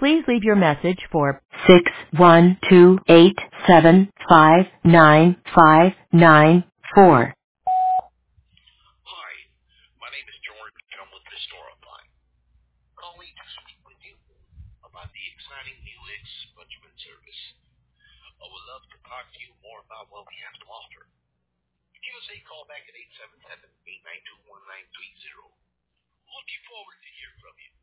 Please leave your message for 612-875-9594. Hi, my name is George, and I'm with Restore Online. Calling to speak with you about the exciting new expungement service. I would love to talk to you more about what we have to offer. Give us a call baback at 877-892-1930. Looking forward to hear from you.